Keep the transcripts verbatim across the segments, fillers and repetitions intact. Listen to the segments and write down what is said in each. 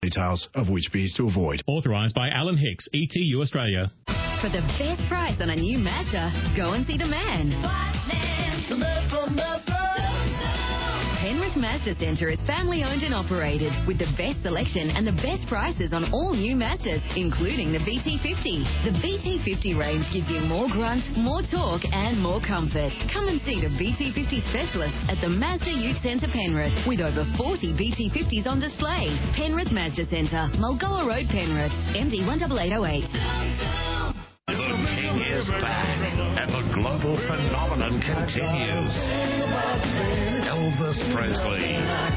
Details of which beers to avoid. Authorised by Alan Hicks, E T U Australia. For the best price on a new Mazda, go and see the man. The man from Mazda. Penrith Mazda Centre is family owned and operated with the best selection and the best prices on all new Mazdas, including the V T fifty. The V T fifty range gives you more grunt, more torque and more comfort. Come and see the V T fifty specialist at the Mazda Youth Centre Penrith with over forty V T fifties on display. Penrith Mazda Centre, Mulgoa Road, Penrith, M D one eight eight oh eight. The king is back, and the global phenomenon continues. Elvis Presley,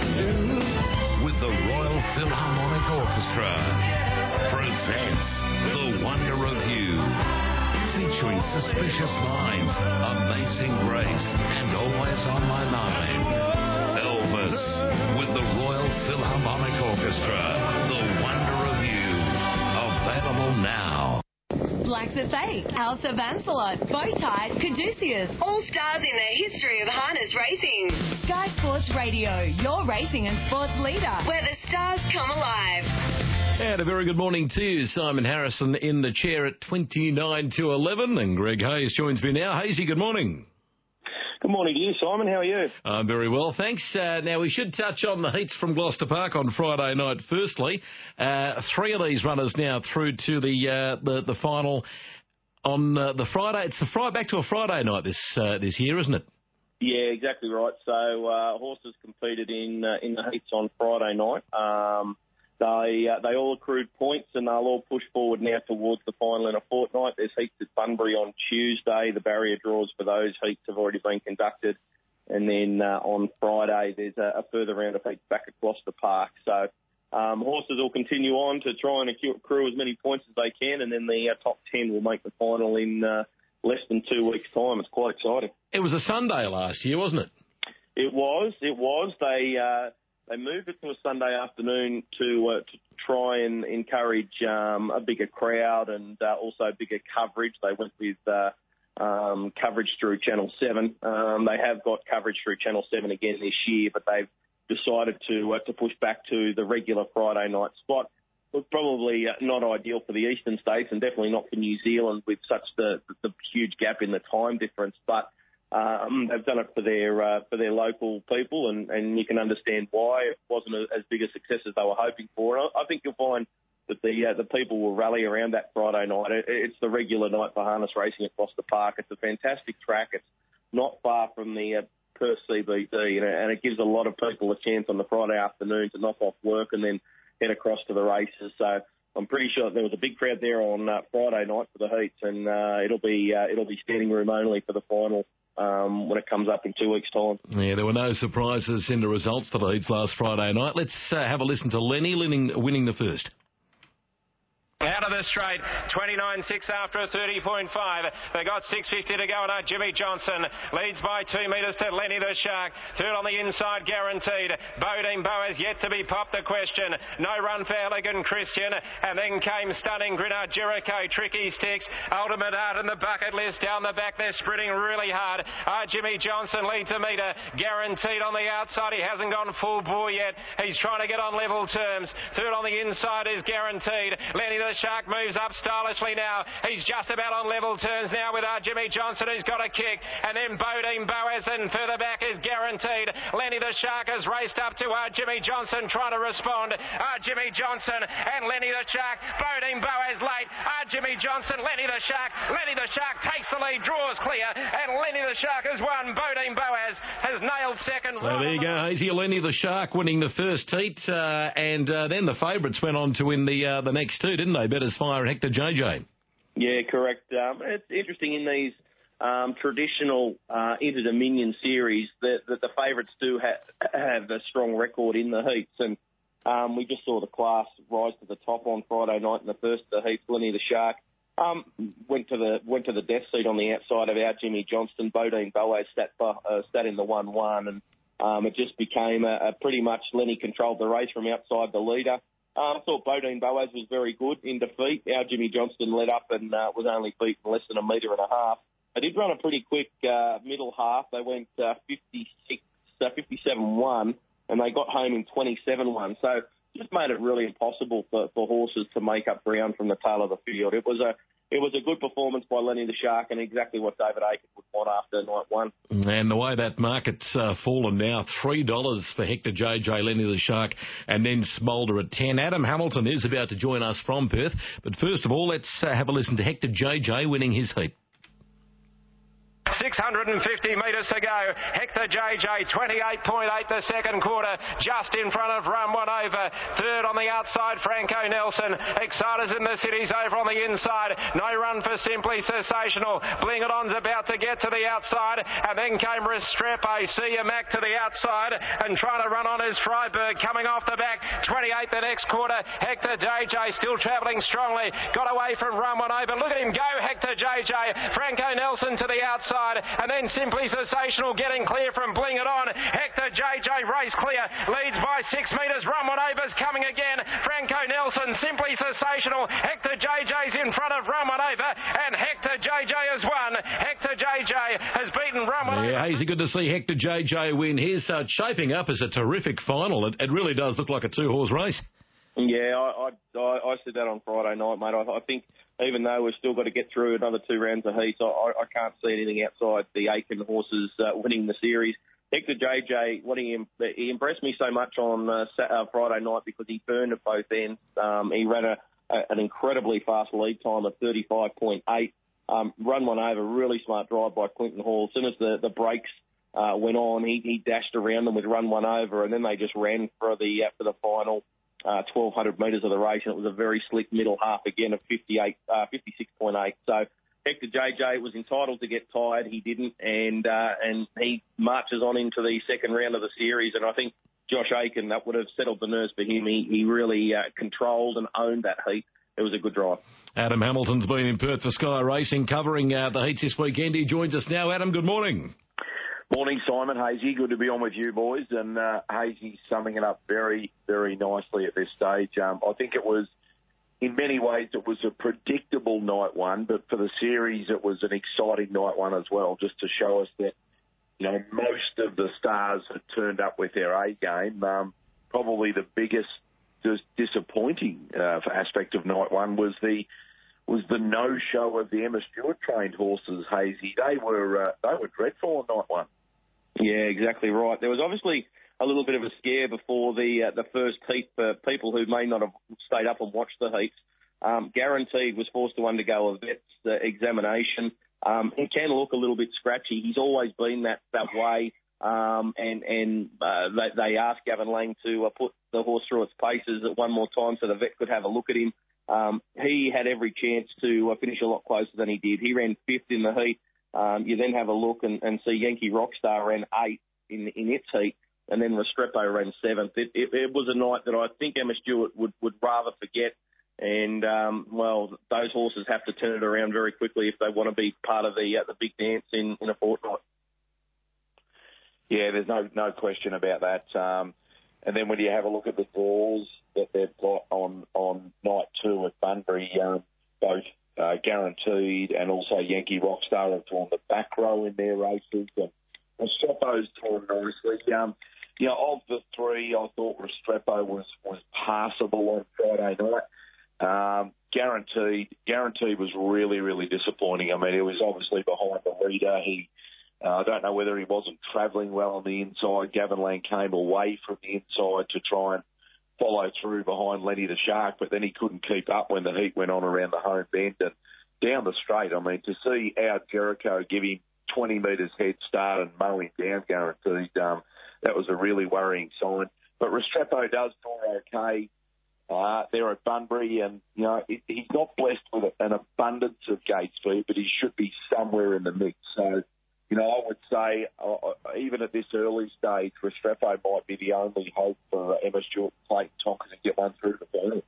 with the Royal Philharmonic Orchestra, presents The Wonder of You, featuring Suspicious Minds, Amazing Grace, and Always on My Mind. Elvis, with the Royal Philharmonic Orchestra, The Wonder of You, available now. Black's Estate, Alsa Vansalot, Bowtie, Caduceus. All stars in the history of harness racing. Sky Sports Radio, your racing and sports leader, where the stars come alive. And a very good morning to you. Simon Harrison in the chair at twenty-nine to eleven, and Greg Hayes joins me now. Hazy, good morning. Good morning to you, Simon. How are you? I'm very well, thanks. Uh, now, we should touch on the heats from Gloucester Park on Friday night. Firstly, uh, three of these runners now through to the uh, the, the final on uh, the Friday. It's the Friday, back to a Friday night this uh, this year, isn't it? Yeah, exactly right. So uh, horses competed in uh, in the heats on Friday night. Um, They uh, they all accrued points, and they'll all push forward now towards the final in a fortnight. There's heats at Bunbury on Tuesday. The barrier draws for those heats have already been conducted. And then uh, on Friday, there's a, a further round of heats back at Gloucester Park. So um, horses will continue on to try and accrue as many points as they can, and then the uh, top ten will make the final in uh, less than two weeks' time. It's quite exciting. It was a Sunday last year, wasn't it? It was. It was. They... Uh, They moved it to a Sunday afternoon to uh, to try and encourage um, a bigger crowd and uh, also bigger coverage. They went with uh, um, coverage through Channel seven. Um, they have got coverage through Channel seven again this year, but they've decided to uh, to push back to the regular Friday night spot. Look, probably uh, not ideal for the eastern states and definitely not for New Zealand with such the, the huge gap in the time difference, but Um, they've done it for their uh, for their local people, and, and you can understand why it wasn't a, as big a success as they were hoping for. And I, I think you'll find that the uh, the people will rally around that Friday night. It, it's the regular night for harness racing across the park. It's a fantastic track. It's not far from the uh, Perth C B D, you know, and it gives a lot of people a chance on the Friday afternoon to knock off work and then head across to the races. So I'm pretty sure there was a big crowd there on uh, Friday night for the heats, and uh, it'll be uh, it'll be standing room only for the final. Um, when it comes up in two weeks' time. Yeah, there were no surprises in the results for the heats last Friday night. Let's uh, have a listen to Lenny winning, winning the first. Out of the straight, twenty-nine six after a thirty point five. They got six fifty to go, and uh, Jimmy Johnson leads by two metres to Lenny the Shark. Third on the inside, guaranteed. Bodine Boaz yet to be popped the question. No run for Elegant Christian. And then came Stunning Grinner, Jericho, Tricky Sticks, Ultimate Art and the Bucket List down the back. They're sprinting really hard. Uh, Jimmy Johnson leads a metre. Guaranteed on the outside. He hasn't gone full bore yet. He's trying to get on level terms. Third on the inside is Guaranteed. Lenny the Shark moves up stylishly now. He's just about on level terms now with our Jimmy Johnson, who's got a kick. And then Bodine Boaz, and further back is Guaranteed. Lenny the Shark has raced up to our Jimmy Johnson trying to respond. Our Jimmy Johnson and Lenny the Shark. Bodine Boaz late. Our Jimmy Johnson, Lenny the Shark. Lenny the Shark takes the lead, draws clear, and Lenny the Shark has won. Bodine Boaz has nailed second. So there you go, Hazy. Lenny the Shark winning the first heat, uh, and uh, then the favourites went on to win the uh, the next two, didn't they? Better's Fire and Hector J J. Yeah, correct. Um, it's interesting in these um, traditional uh, Inter-Dominion series that, that the favourites do ha- have a strong record in the heats, and um, we just saw the class rise to the top on Friday night in the first of the heats. Lenny the Shark um, went to the went to the death seat on the outside of our Jimmy Johnston. Bodine Boaz sat, uh, sat in the one one, and um, it just became a, a pretty much Lenny controlled the race from outside the leader. Uh, I thought Bodine Boaz was very good in defeat. Our Jimmy Johnston led up and uh, was only beaten less than a metre and a half. They did run a pretty quick uh, middle half. They went uh, fifty-six, uh, fifty-seven one, and they got home in twenty-seven one. So just made it really impossible for, for horses to make up ground from the tail of the field. It was a It was a good performance by Lenny the Shark and exactly what David Aiken would want after night one. And the way that market's uh, fallen now, three dollars for Hector J J, Lenny the Shark, and then Smolder at ten. Adam Hamilton is about to join us from Perth. But first of all, let's uh, have a listen to Hector J J winning his heat. six hundred fifty metres to go. Hector J J, twenty-eight point eight the second quarter, just in front of Run One Over. Third on the outside, Franco Nelson. Exciters in the cities over on the inside. No run for Simply Sensational. Bling It On's about to get to the outside, and then came Restrepo. See you, Mac, to the outside, and trying to run on is Freiburg coming off the back. twenty-eight the next quarter. Hector J J still travelling strongly. Got away from Run One Over. Look at him go, Hector J J. Franco Nelson to the outside, and then Simply Sensational getting clear from Bling It On. Hector J J race clear, leads by six metres. Run One Over's coming again. Franco Nelson, Simply Sensational. Hector J J's in front of Run One Over, and Hector J J has won. Hector J J has beaten Run One Over. Yeah, Hazy, good to see Hector J J win. Here's uh, shaping up as a terrific final. It, it really does look like a two-horse race. Yeah, I, I, I said that on Friday night, mate. I, I think even though we've still got to get through another two rounds of heats, I, I can't see anything outside the Aiken horses uh, winning the series. Hector J J, what he, he impressed me so much on uh, uh, Friday night because he burned at both ends. Um, he ran a, a, an incredibly fast lead time of thirty-five point eight. Um, Run One Over, really smart drive by Clinton Hall. As soon as the, the brakes uh, went on, he, he dashed around them with Run One Over, and then they just ran for the uh, for the final Uh, twelve hundred metres of the race, and it was a very slick middle half again of fifty-eight, uh, fifty-six point eight. So Hector J J was entitled to get tired. He didn't, and uh, and he marches on into the second round of the series. And I think Josh Aiken, that would have settled the nerves for him. He, he really uh, controlled and owned that heat. It was a good drive. Adam Hamilton's been in Perth for Sky Racing, covering uh, the heats this weekend. He joins us now. Adam, good morning. Morning, Simon. Hazy, good to be on with you boys. And uh, Hazy summing it up very, very nicely at this stage. Um, I think it was, in many ways, it was a predictable night one, but for the series, it was an exciting night one as well, just to show us that, you know, most of the stars had turned up with their A game. Um, probably the biggest dis- disappointing uh, aspect of night one was the was the no-show of the Emma Stewart trained horses, Hazy. They were uh, they were dreadful on night one. Yeah, exactly right. There was obviously a little bit of a scare before the uh, the first heat for people who may not have stayed up and watched the heats. Um, Guaranteed was forced to undergo a vet's uh, examination. Um, he can look a little bit scratchy. He's always been that, that way. Um, and and uh, they, they asked Gavin Lang to uh, put the horse through its paces at one more time so the vet could have a look at him. Um, he had every chance to uh, finish a lot closer than he did. He ran fifth in the heat. Um, you then have a look and, and see Yankee Rockstar ran eighth in, in its heat, and then Restrepo ran seventh. It, it, it was a night that I think Emma Stewart would, would rather forget. And, um, well, those horses have to turn it around very quickly if they want to be part of the uh, the big dance in, in a fortnight. Yeah, there's no no question about that. Um, and then when you have a look at the draws that they've got on, on night two at Bunbury, um, both uh, Guaranteed and also Yankee Rockstar have drawn the back row in their races. And Restrepo's drawn nicely. Um, you know, of the three, I thought Restrepo was, was passable on Friday night. Um, Guaranteed, Guaranteed was really, really disappointing. I mean, he was obviously behind the leader. He, uh, I don't know whether he wasn't travelling well on the inside. Gavin Lang came away from the inside to try and follow through behind Lenny the Shark, but then he couldn't keep up when the heat went on around the home bend and down the straight. I mean, to see our Jericho give him twenty metres head start and mow him down, Guaranteed, um, that was a really worrying sign. But Restrepo does draw okay. Uh, they're at Bunbury, and, you know, it, he's not blessed with an abundance of gate speed, but he should be somewhere in the mix. So, you know, I would say, uh, even at this early stage, Restrepo might be the only hope for Emma Stewart and Clayton Tonkin to get one through the final.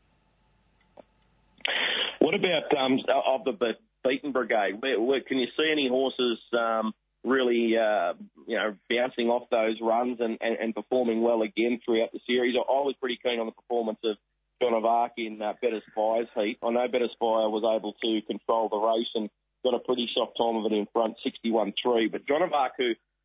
What about um, of the beaten brigade? Where, where, can you see any horses um, really, uh, you know, bouncing off those runs and, and, and performing well again throughout the series? I, I was pretty keen on the performance of John of Arc in uh, Better Spire's heat. I know Better Spire was able to control the race and got a pretty soft time of it in front, sixty-one three. But John of Arc, who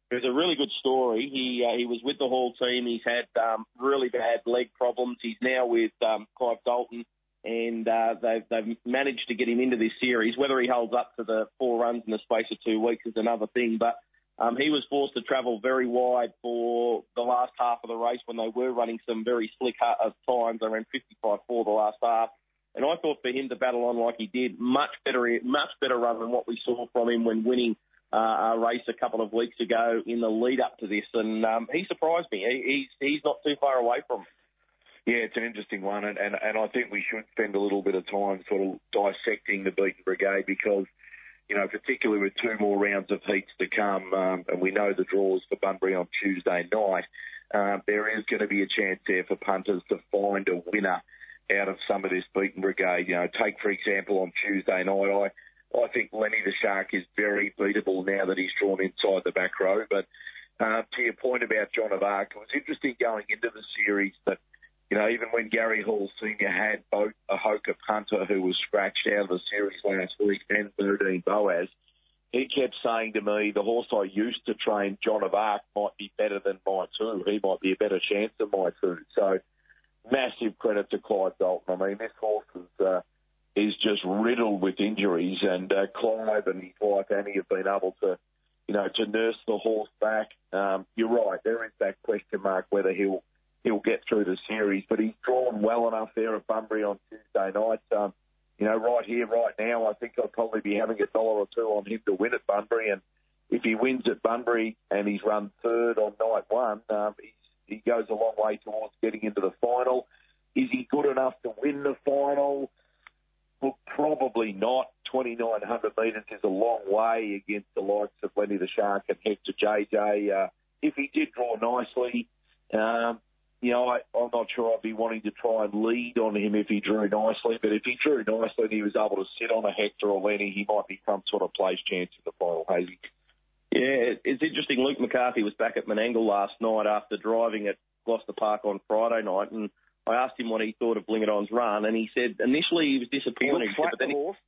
it was a really good story. He uh, he was with the Hall team. He's had um, really bad leg problems. He's now with um, Clive Dalton, and uh, they've, they've managed to get him into this series. Whether he holds up to the four runs in the space of two weeks is another thing, but um, he was forced to travel very wide for the last half of the race when they were running some very slick uh, times. They ran fifty-five four the last half. And I thought for him to battle on like he did, much better, much better run than what we saw from him when winning uh, a race a couple of weeks ago in the lead up to this. And um, he surprised me. He, he's he's not too far away from him. Yeah, it's an interesting one, and, and, and I think we should spend a little bit of time sort of dissecting the Beaten Brigade because, you know, particularly with two more rounds of heats to come, um, and we know the draws for Bunbury on Tuesday night, uh, there is going to be a chance there for punters to find a winner out of some of this Beaten Brigade. You know, take, for example, on Tuesday night, I, I think Lenny the Shark is very beatable now that he's drawn inside the back row. But uh, to your point about Joan of Arc, it was interesting going into the series that, you know, even when Gary Hall Senior had both a Hoka punter who was scratched out of the series last week and Bernardine Boaz, he kept saying to me, the horse I used to train, Joan of Arc, might be better than my two. He might be a better chance than my two. So massive credit to Clive Dalton. I mean, this horse is, uh, is just riddled with injuries, and uh, Clive and his wife Annie have been able to, you know, to nurse the horse back. Um, you're right, there is that question mark whether he'll he'll get through the series, but he's drawn well enough there at Bunbury on Tuesday night. Um, you know, right here, right now, I think I'll probably be having a dollar or two on him to win at Bunbury, and if he wins at Bunbury and he's run third on night one, um, he's he goes a long way towards getting into the final. Is he good enough to win the final? Well, probably not. twenty-nine hundred metres is a long way against the likes of Lenny the Shark and Hector J J. Uh, if he did draw nicely, um, you know, I, I'm not sure I'd be wanting to try and lead on him if he drew nicely, but if he drew nicely and he was able to sit on a Hector or Lenny, he might be some sort of place chance in the final, Hazy. Yeah, it's interesting. Luke McCarthy was back at Menangle last night after driving at Gloucester Park on Friday night, and I asked him what he thought of Bling It On's run, and he said initially he was disappointed. He looked flat, but then the horse.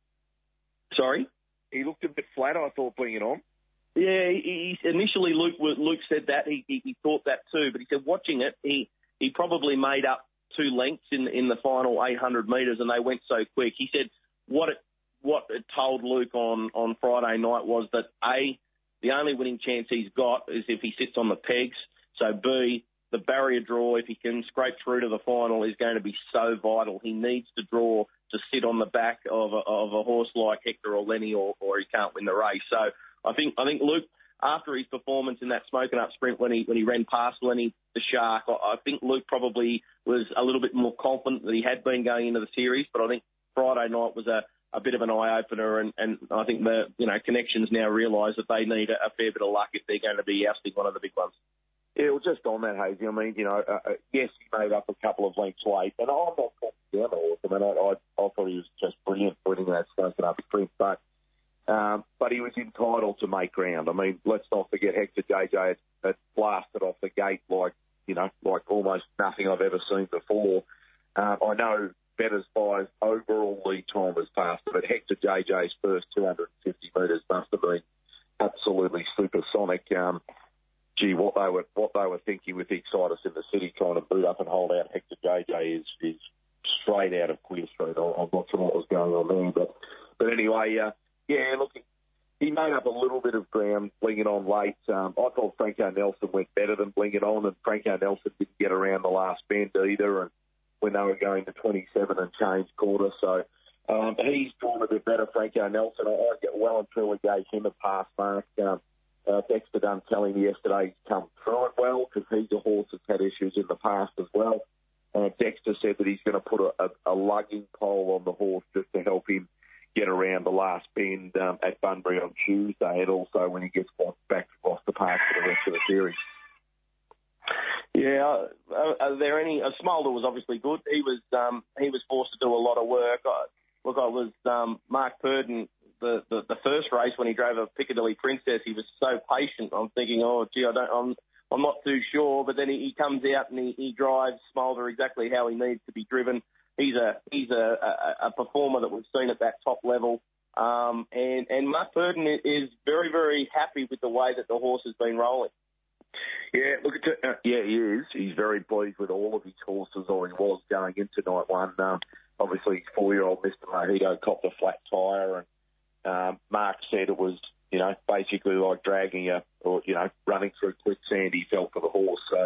He... Sorry? He looked a bit flat, I thought, Bling It On. Yeah, he, he, initially Luke Luke said that. He, he he thought that too, but he said watching it, he, he probably made up two lengths in in the final eight hundred metres, and they went so quick. He said what it what it told Luke on, on Friday night was that, A, the only winning chance he's got is if he sits on the pegs. So, B, the barrier draw, if he can scrape through to the final, is going to be so vital. He needs to draw to sit on the back of a, of a horse like Hector or Lenny, or, or he can't win the race. So I think I think Luke, after his performance in that smoking up sprint when he when he ran past Lenny the Shark, I, I think Luke probably was a little bit more confident that he had been going into the series. But I think Friday night was a a bit of an eye-opener, and, and I think the you know connections now realise that they need a, a fair bit of luck if they're going to be ousting one of the big ones. Yeah, well, just on that, Hazy, I mean, you know, uh, uh, yes, he made up a couple of lengths late, and I'm not talking down the horse. I mean, I, I, I thought he was just brilliant winning that smoking up sprint, but um, but he was entitled to make ground. I mean, let's not forget Hector J J had, had blasted off the gate like, you know, like almost nothing I've ever seen before. Um, I know Bettor's Fire's overall lead time was passed, but Hector J J's first two hundred fifty metres must have been absolutely supersonic. Um, gee, what they were what they were thinking with the Excitus in the city, trying to boot up and hold out Hector J J is is straight out of Queer Street. I'm not sure what was going on there, but but anyway, uh, yeah, look, he made up a little bit of ground, Bling It On late. Um, I thought Franco Nelson went better than Bling It On, and Franco Nelson didn't get around the last bend either, and when they were going to twenty-seven and change quarter. So um, he's drawn a bit better, Franco Nelson. I, I get well and truly gave him a pass mark. Um, uh, Dexter Dunn telling me yesterday he's come through it well because he's a horse that's had issues in the past as well. Uh, Dexter said that he's going to put a, a, a lugging pole on the horse just to help him get around the last bend um, at Bunbury on Tuesday, and also when he gets back to Gloucester Park for the rest of the series. Yeah, are, are there any? Uh, Smolder was obviously good. He was um, he was forced to do a lot of work. I, look, I was um, Mark Purdon the, the the first race when he drove a Piccadilly Princess. He was so patient. I'm thinking, oh gee, I don't, I'm I'm not too sure. But then he, he comes out and he, he drives Smolder exactly how he needs to be driven. He's a he's a, a, a performer that we've seen at that top level. Um, and, and Mark Burton is very, very happy with the way that the horse has been rolling. Yeah, look, at uh, yeah, he is. He's very pleased with all of his horses, or he was going into night one. Um, obviously, his four-year-old Mister Mojito copped a flat tyre, and um, Mark said it was, you know, basically like dragging a, or, you know, running through quicksand. He felt for the horse. So,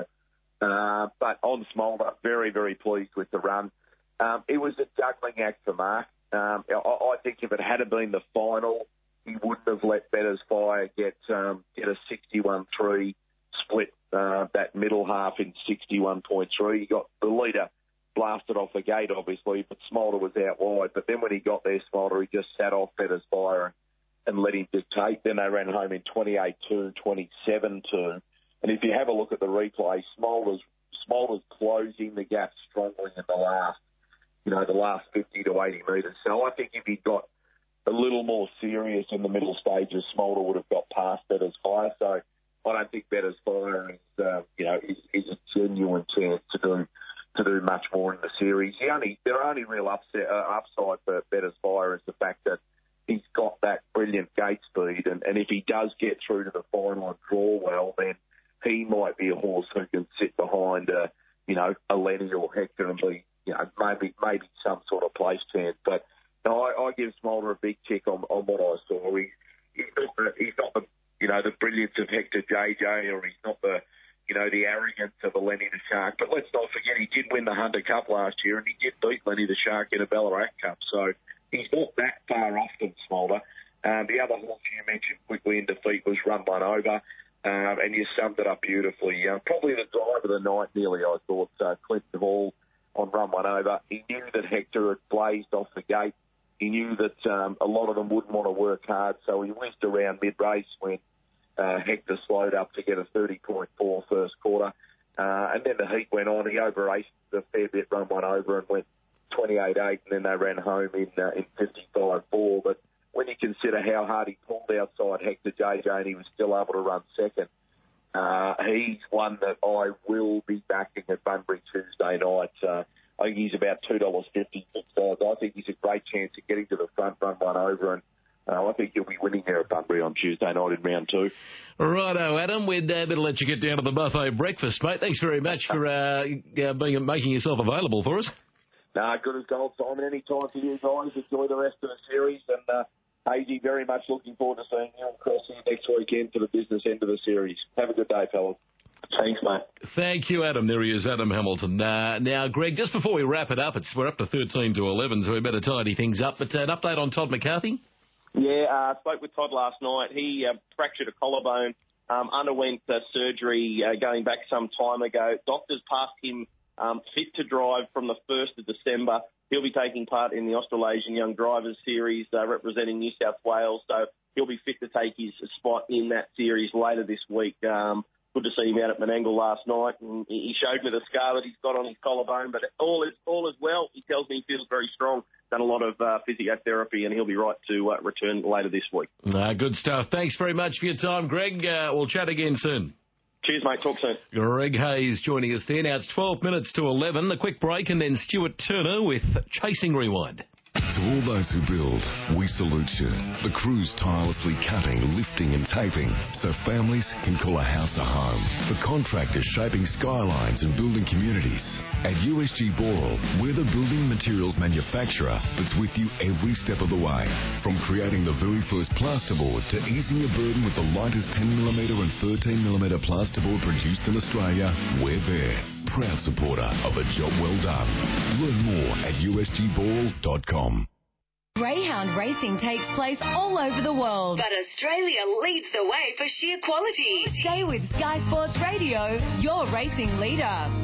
uh, but on Smolder, very, very pleased with the run. Um, it was a juggling act for Mark. Um, I, I think if it had been the final, he wouldn't have let Bettor's Fire get um, get a sixty-one three. Split uh, that middle half in sixty-one point three. He got the leader blasted off the gate, obviously, but Smolder was out wide. But then when he got there, Smolder, he just sat off Bettor's Fire and, and let him dictate. Then they ran home in twenty-eight two, twenty-seven two. And if you have a look at the replay, Smolder's, Smolder's closing the gap strongly in the last, you know, the last fifty to eighty metres. So I think if he got a little more serious in the middle stages, Smolder would have got past Bettor's Fire. So I don't think Bettor's Fire is, uh, you know, is, is a genuine chance to do to do much more in the series. The only their only real upset, uh, upside for Bettor's Fire is the fact that he's got that brilliant gate speed, and, and if he does get through to the final and draw well, then he might be a horse who can sit behind, uh, you know, a Lenny or Hector and be, you know, maybe maybe some sort of place chance. But no, I, I give Smolder a big tick on, on what I saw. He, he's not the, he's not the you know, the brilliance of Hector J J, or he's not the, you know, the arrogance of a Lenny the Shark. But let's not forget he did win the Hunter Cup last year, and he did beat Lenny the Shark in a Ballarat Cup. So he's not that far off from Smolder. Um, the other horse you mentioned quickly in defeat was Run One Over, um, and you summed it up beautifully. Uh, probably the drive of the night, nearly, I thought, uh, Clinton Hall on Run One Over. He knew that Hector had blazed off the gate. He knew that um, a lot of them wouldn't want to work hard, so he whizzed around mid-race when uh, Hector slowed up to get a thirty point four first quarter. Uh, and then the heat went on. He over-raced a fair bit, Run One Over, and went twenty-eight eight, and then they ran home in uh, in fifty-five four. But when you consider how hard he pulled outside Hector J J and he was still able to run second, uh, he's one that I will be backing at Bunbury Tuesday night. Uh, I think he's about two dollars fifty. So I think he's a great chance of getting to the front, Run One Over, and uh, I think he'll be winning there at Bunbury on Tuesday night in round two. Righto, Adam. We'd uh, better let you get down to the buffet breakfast, mate. Thanks very much for uh, uh, being, making yourself available for us. Nah, good as gold, Simon. Any time for you guys. Enjoy the rest of the series, and uh, Hazy, very much looking forward to seeing you and Crossy next weekend for the business end of the series. Have a good day, fellas. Thanks, mate. Thank you, Adam. There he is, Adam Hamilton. Uh, now, Greg, just before we wrap it up, it's we're up to thirteen to eleven, so we better tidy things up. But uh, an update on Todd McCarthy? Yeah, I uh, spoke with Todd last night. He uh, fractured a collarbone, um, underwent uh, surgery uh, going back some time ago. Doctors passed him um, fit to drive from the first of December. He'll be taking part in the Australasian Young Drivers Series uh, representing New South Wales, so he'll be fit to take his spot in that series later this week. Um, Good to see him out at Menangle last night, and he showed me the scar that he's got on his collarbone, but all is all is well. He tells me he feels very strong, done a lot of uh, physiotherapy, and he'll be right to uh, return later this week. Uh, good stuff. Thanks very much for your time, Greg. Uh, we'll chat again soon. Cheers, mate. Talk soon. Greg Hayes joining us there. Now it's twelve minutes to eleven. A quick break, and then Stuart Turner with Chasing Rewind. To all those who build, we salute you. The crews tirelessly cutting, lifting and taping so families can call a house a home. For contractors shaping skylines and building communities. At U S G Boral, we're the building materials manufacturer that's with you every step of the way. From creating the very first plasterboard to easing your burden with the lightest ten millimetre and thirteen millimetre plasterboard produced in Australia, we're there. Proud supporter of a job well done. Learn more at U S G boral dot com. Greyhound racing takes place all over the world. But Australia leads the way for sheer quality. Stay with Sky Sports Radio, your racing leader.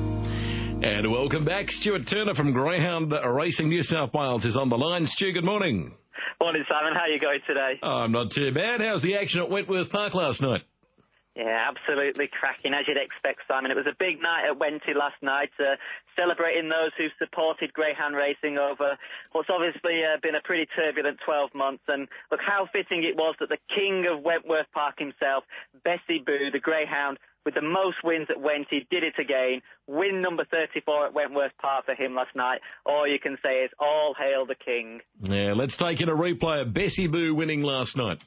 And welcome back. Stuart Turner from Greyhound Racing New South Wales is on the line. Stu, good morning. Morning, Simon. How you going today? Oh, I'm not too bad. How's the action at Wentworth Park last night? Yeah, absolutely cracking, as you'd expect, Simon. It was a big night at Wenty last night, uh, celebrating those who supported Greyhound racing over what's obviously uh, been a pretty turbulent twelve months. And look how fitting it was that the king of Wentworth Park himself, Bessie Boo, the Greyhound, with the most wins at Wenty, did it again. Win number thirty-four at Wentworth Park for him last night. All you can say is all hail the king. Yeah, let's take in a replay of Bessie Boo winning last night.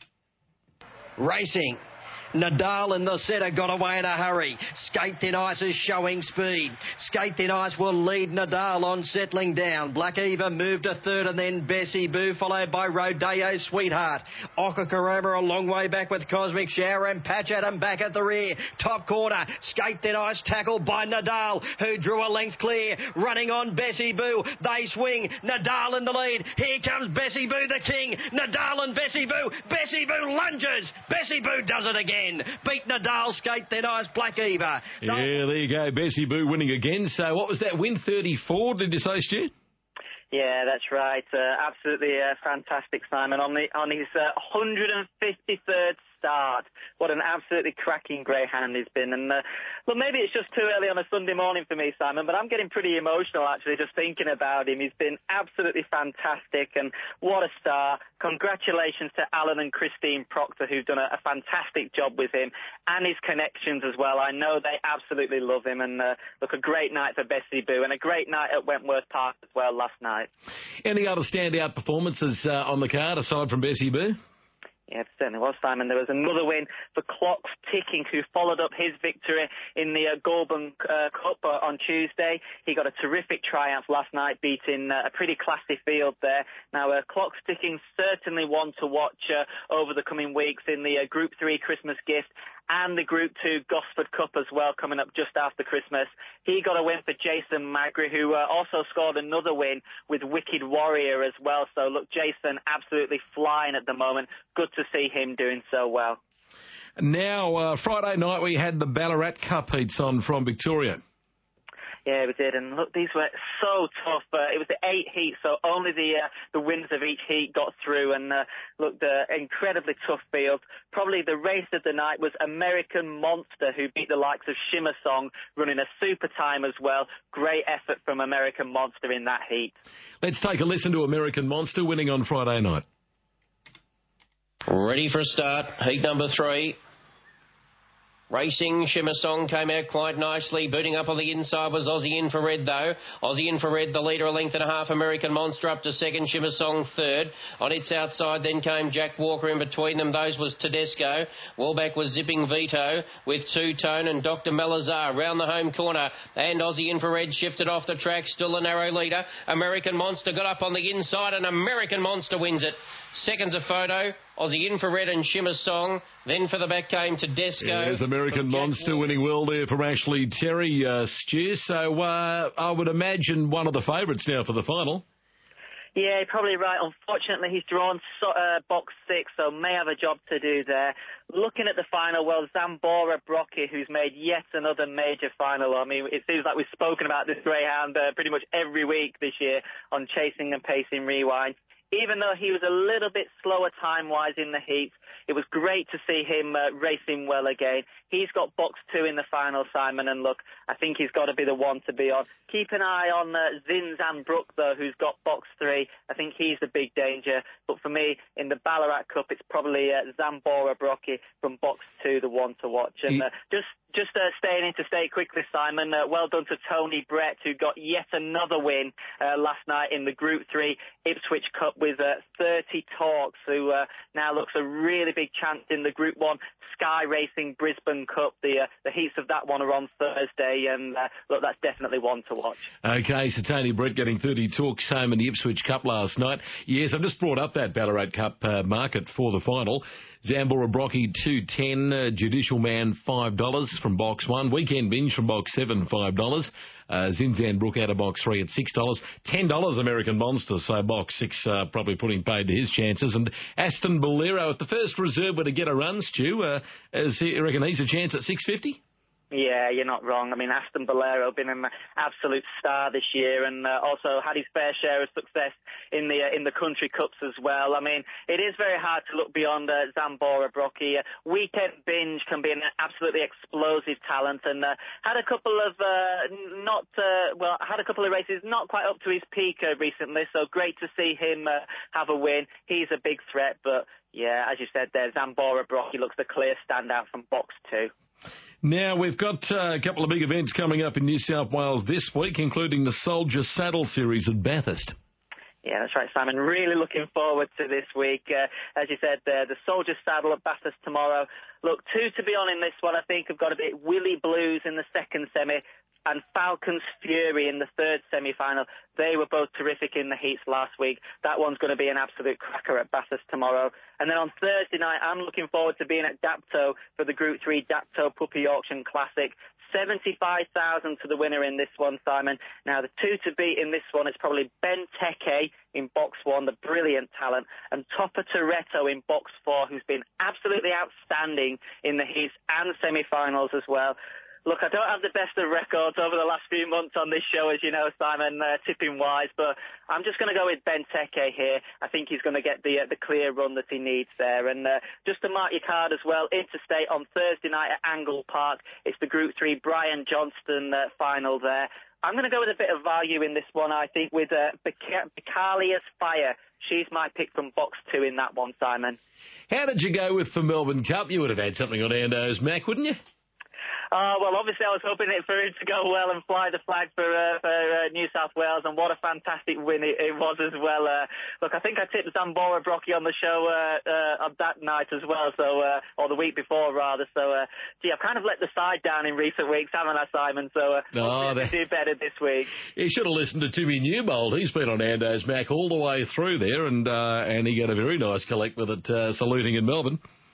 Racing. Nadal in the centre got away in a hurry. Skate Thin Ice is showing speed. Skate Thin Ice will lead Nadal on settling down. Black Eva moved to third and then Bessie Boo followed by Rodeo Sweetheart. Okakaroma a long way back with Cosmic Shower and Patch Adam back at the rear. Top corner. Skate Thin Ice tackled by Nadal who drew a length clear. Running on Bessie Boo. They swing. Nadal in the lead. Here comes Bessie Boo the king. Nadal and Bessie Boo. Bessie Boo lunges. Bessie Boo does it again. Beat Nadal, Skate Thin Ice, Black Eva. Yeah, there you go. Bessie Boo winning again. So what was that win? thirty-four, did you say, Stu? Yeah, that's right. Uh, absolutely uh, fantastic, Simon. On the on his uh, one hundred fifty-third start. What an absolutely cracking greyhound he's been. And uh, well, maybe it's just too early on a Sunday morning for me, Simon, but I'm getting pretty emotional actually just thinking about him. He's been absolutely fantastic, and what a star. Congratulations to Alan and Christine Proctor, who've done a, a fantastic job with him, and his connections as well. I know they absolutely love him, and uh, look, a great night for Bessie Boo, and a great night at Wentworth Park as well last night. Any other standout performances uh, on the card aside from Bessie Boo? Yeah, it certainly was, Simon. There was another win for Clocks Ticking, who followed up his victory in the uh, Goulburn uh, Cup uh, on Tuesday. He got a terrific triumph last night, beating uh, a pretty classy field there. Now, uh, Clocks Ticking certainly one to watch uh, over the coming weeks in the uh, Group three Christmas Gift and the Group two Gosford Cup as well, coming up just after Christmas. He got a win for Jason Magri, who uh, also scored another win with Wicked Warrior as well. So, look, Jason absolutely flying at the moment. Good to see him doing so well. Now, uh, Friday night we had the Ballarat Cup heats on from Victoria. Yeah, we did, and look, these were so tough. Uh, it was the eight heats, so only the uh, the winners of each heat got through, and uh, look, the incredibly tough field. Probably the race of the night was American Monster, who beat the likes of Shimmer Song, running a super time as well. Great effort from American Monster in that heat. Let's take a listen to American Monster winning on Friday night. Ready for a start, heat number three. Racing, Shimmer Song came out quite nicely. Booting up on the inside was Aussie Infrared, though. Aussie Infrared, the leader, a length and a half. American Monster up to second. Shimmer Song third. On its outside, then came Jack Walker in between them. Those was Tedesco. Wellback was Zipping Veto with Two Tone and Doctor Malazar round the home corner. And Aussie Infrared shifted off the track. Still a narrow leader. American Monster got up on the inside, and American Monster wins it. Seconds a photo. Aussie Infrared and Shimmer Song. Then for the back came Tedesco. Yes, American Monster winning well there from Ashley Terry, uh, Stu. So uh, I would imagine one of the favourites now for the final. Yeah, you're probably right. Unfortunately, he's drawn so, uh, box six, so may have a job to do there. Looking at the final, well, Zambora Brocky, who's made yet another major final. I mean, it seems like we've spoken about this greyhound uh, pretty much every week this year on Chasing and Pacing Rewind. Even though he was a little bit slower time-wise in the heats, it was great to see him uh, racing well again. He's got box two in the final, Simon, and look, I think he's got to be the one to be on. Keep an eye on uh, Zinzan Brook, though, who's got box three. I think he's the big danger. But for me, in the Ballarat Cup, it's probably uh, Zambora Brocky from box two, the one to watch. And uh, just Just uh, staying interstate quickly, Simon, uh, well done to Tony Brett, who got yet another win uh, last night in the Group three Ipswich Cup with uh, thirty Talks, who uh, now looks a really big chance in the Group one Sky Racing Brisbane Cup. The uh, the heats of that one are on Thursday, and uh, look, that's definitely one to watch. OK, so Tony Brett getting thirty Talks home in the Ipswich Cup last night. Yes, I've just brought up that Ballarat Cup uh, market for the final. Zambora Brocky two ten, uh, Judicial Man five dollars from box one, Weekend Binge from box seven five dollars, uh, Zinzan Brook out of box three at six dollars, ten dollars American Monster, so box six uh, probably putting paid to his chances, and Aston Bolero at the first reserve were to get a run, Stu, uh, as you reckon he's a chance at six fifty? Yeah, you're not wrong. I mean, Aston Bolero been an absolute star this year, and uh, also had his fair share of success in the uh, in the country cups as well. I mean, it is very hard to look beyond uh, Zambora Brocky. Uh, Weekend Binge can be an absolutely explosive talent, and uh, had a couple of uh, not uh, well, had a couple of races not quite up to his peak uh, recently. So great to see him uh, have a win. He's a big threat, but yeah, as you said there, Zambora Brocky looks the clear standout from box two. Now, we've got uh, a couple of big events coming up in New South Wales this week, including the Soldier Saddle Series at Bathurst. Yeah, that's right, Simon. Really looking forward to this week. Uh, as you said, uh, the Soldier Saddle at Bathurst tomorrow. Look, two to be on in this one, I think, have got a bit Willie Blues in the second semi and Falcon's Fury in the third semi-final. They were both terrific in the heats last week. That one's going to be an absolute cracker at Bathurst tomorrow. And then on Thursday night, I'm looking forward to being at Dapto for the Group three Dapto Puppy Auction Classic. seventy-five thousand to the winner in this one, Simon. Now, the two to beat in this one is probably Ben Teke in box one, the brilliant talent, and Topper Toretto in box four, who's been absolutely outstanding in the heats and semi-finals as well. Look, I don't have the best of records over the last few months on this show, as you know, Simon, uh, tipping-wise, but I'm just going to go with Ben Teke here. I think he's going to get the uh, the clear run that he needs there. And uh, just to mark your card as well, Interstate on Thursday night at Angle Park. It's the Group three Brian Johnston uh, final there. I'm going to go with a bit of value in this one, I think, with uh, Bicalia's Fire. She's my pick from box two in that one, Simon. How did you go with the Melbourne Cup? You would have had something on Ando's Mac, wouldn't you? Uh, well, obviously I was hoping it for him to go well and fly the flag for uh, for uh, New South Wales, and what a fantastic win it, it was as well. Uh, look, I think I tipped Zambora Brocky on the show uh, uh, on that night as well, so uh, or the week before rather. So, uh, gee, I've kind of let the side down in recent weeks, haven't I, Simon? So uh, oh, we'll do better this week. You should have listened to Timmy Newbold. He's been on Ando's Mac all the way through there, and uh, and he got a very nice collect with it, uh, saluting in Melbourne.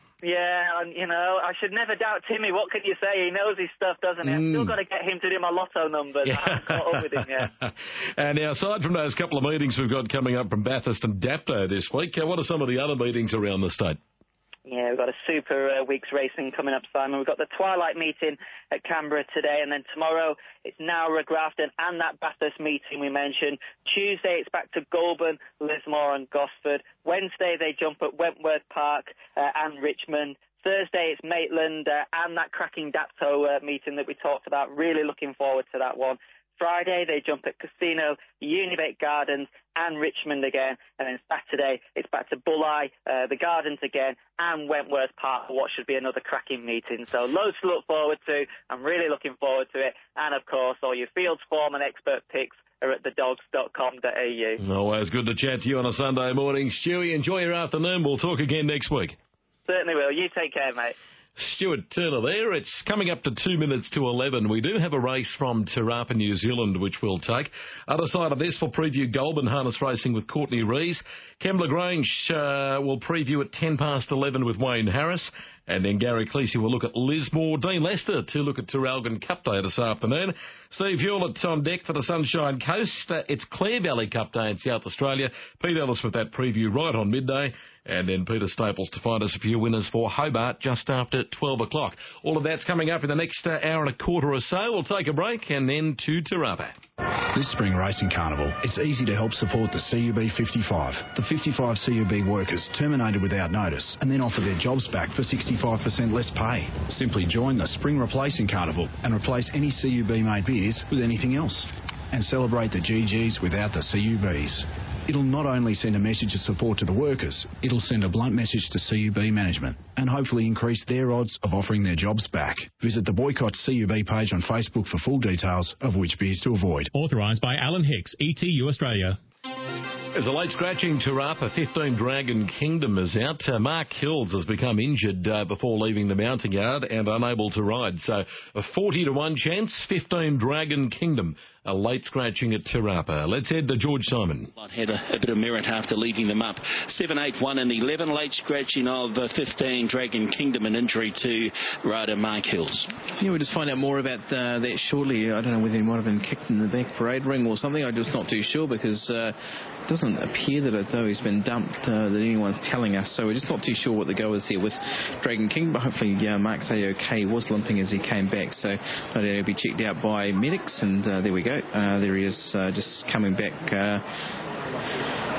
Yeah, and, you know, I should never doubt Timmy. What can you say? He knows his stuff, doesn't he? I've still got to get him to do my lotto numbers. Yeah. I haven't caught up with him yet. And now, aside from those couple of meetings we've got coming up from Bathurst and Dapto this week, uh, what are some of the other meetings around the state? Yeah, we've got a super uh, week's racing coming up, Simon. We've got the Twilight meeting at Canberra today, and then tomorrow it's Nowra, Grafton, and that Bathurst meeting we mentioned. Tuesday it's back to Goulburn, Lismore and Gosford. Wednesday they jump at Wentworth Park uh, and Richmond. Thursday it's Maitland uh, and that cracking Dapto uh, meeting that we talked about. Really looking forward to that one. Friday, they jump at Casino, Unibet Gardens and Richmond again. And then Saturday, it's back to Bulli, uh, the Gardens again, and Wentworth Park for what should be another cracking meeting. So loads to look forward to. I'm really looking forward to it. And, of course, all your fields, form and expert picks are at the dogs dot com dot a u. Always good to chat to you on a Sunday morning. Stewie, enjoy your afternoon. We'll talk again next week. Certainly will. You take care, mate. Stuart Turner there. It's coming up to two minutes to eleven. We do have a race from Te Rapa, New Zealand, which we'll take. Other side of this, we'll preview Goulburn Harness Racing with Courtney Rees. Kembla Grange uh, will preview at ten past eleven with Wayne Harris. And then Gary Cleese will look at Lismore. Dean Lester to look at Terralgan Cup Day this afternoon. Steve Hewlett on deck for the Sunshine Coast. Uh, it's Clare Valley Cup Day in South Australia. Pete Ellis with that preview right on midday. And then Peter Staples to find us a few winners for Hobart just after twelve o'clock. All of that's coming up in the next uh, hour and a quarter or so. We'll take a break and then to Te Rapa. This spring racing carnival, it's easy to help support the C U B fifty-five. The fifty-five C U B workers terminated without notice and then offer their jobs back for sixty-five percent less pay. Simply join the spring replacing carnival and replace any C U B made beers with anything else. And celebrate the G Gs without the C U Bs. It'll not only send a message of support to the workers, it'll send a blunt message to C U B management and hopefully increase their odds of offering their jobs back. Visit the Boycott C U B page on Facebook for full details of which beers to avoid. Authorised by Alan Hicks, E T U Australia. As a late scratching Te Rapa, fifteen Dragon Kingdom is out. Uh, Mark Hills has become injured uh, before leaving the mounting yard and unable to ride. So a forty to one chance, fifteen Dragon Kingdom, a late scratching at Te Rapa. Let's head to George Simon. Had a, a bit of merit after leaving them up. seven, eight, one and eleven, late scratching of uh, fifteen Dragon Kingdom, an injury to rider Mark Hills. Yeah, we'll just find out more about uh, that shortly. I don't know whether he might have been kicked in the back parade ring or something. I'm just not too sure because uh, it doesn't appear that it, though he's been dumped, uh, that anyone's telling us. So we're just not too sure what the go is there with Dragon King, but hopefully uh, Mark's A-OK. He was limping as he came back, so no doubt he'll be checked out by medics, and uh, there we go. Uh, there he is, uh, just coming back. Uh,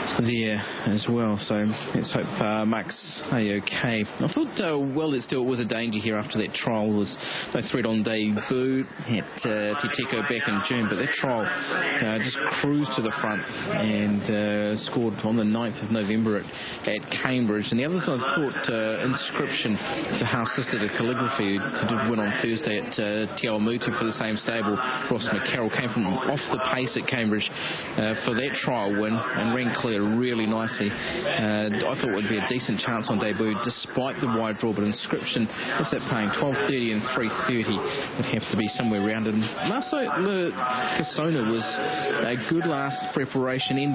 there as well. So let's hope uh, Mark's A-OK. I thought, uh, well, it still was a danger here after that trial. Was no threat on debut. Had uh, Te Teko back in June, but that trial uh, just cruised to the front and uh, scored on the ninth of November at, at Cambridge. And the other thing I thought, uh, Inscription, to half sister to Calligraphy, who did win on Thursday at uh, Te Awamutu for the same stable. Ross McCarroll came from off the pace at Cambridge uh, for that trial win and ran clear really nicely. Uh, I thought it would be a decent chance on debut despite the wide draw, but Inscription, what's that paying? twelve thirty and three thirty would have to be somewhere around it. Marcel Casona was a good last preparation,